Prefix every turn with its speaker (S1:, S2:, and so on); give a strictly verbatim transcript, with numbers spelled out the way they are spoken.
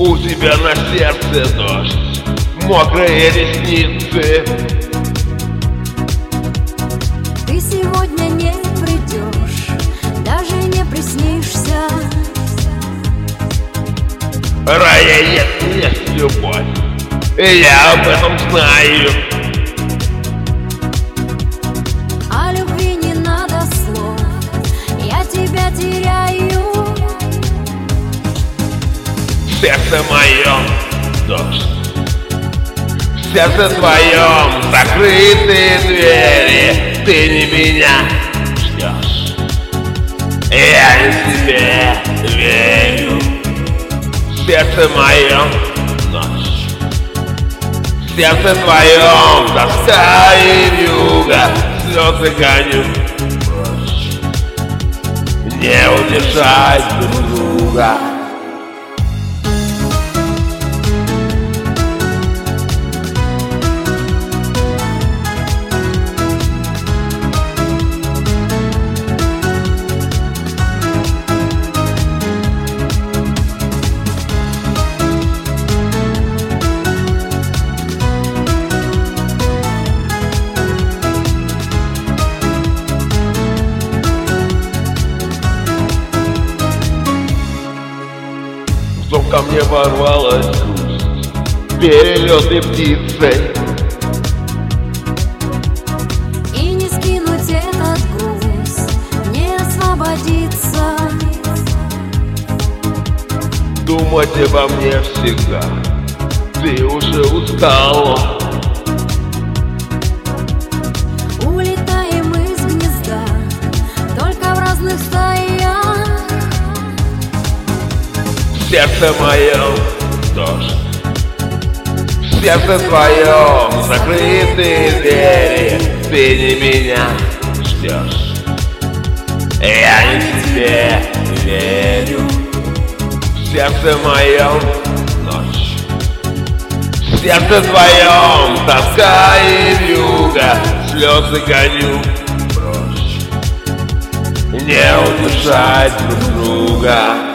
S1: У тебя на сердце дождь, мокрые ресницы.
S2: Ты сегодня не придешь, даже не приснишься.
S1: Рая есть, есть любовь, и я об этом знаю.
S2: О любви не надо слов, я тебя теряю.
S1: В сердце моем дождь, в сердце твоем закрытые двери. Ты не меня ждешь, я не тебе верю. В сердце моем ночь, в сердце твоем тоска и вьюга. Слезы гоню прочь, не удержать друг друга. Вдруг ко мне ворвалась грусть перелетной птицей.
S2: И не скинуть этот груз, не освободиться.
S1: Думать обо мне всегда, ты уже устала.
S2: Улетаем из гнезда, только в разных стаях.
S1: В сердце моем дождь, в сердце твоем закрытые двери. Ты не меня ждешь, я не тебе верю. В сердце моем ночь, в сердце твоем тоска и вьюга. Слезы гоню прочь, не удержать друг друга.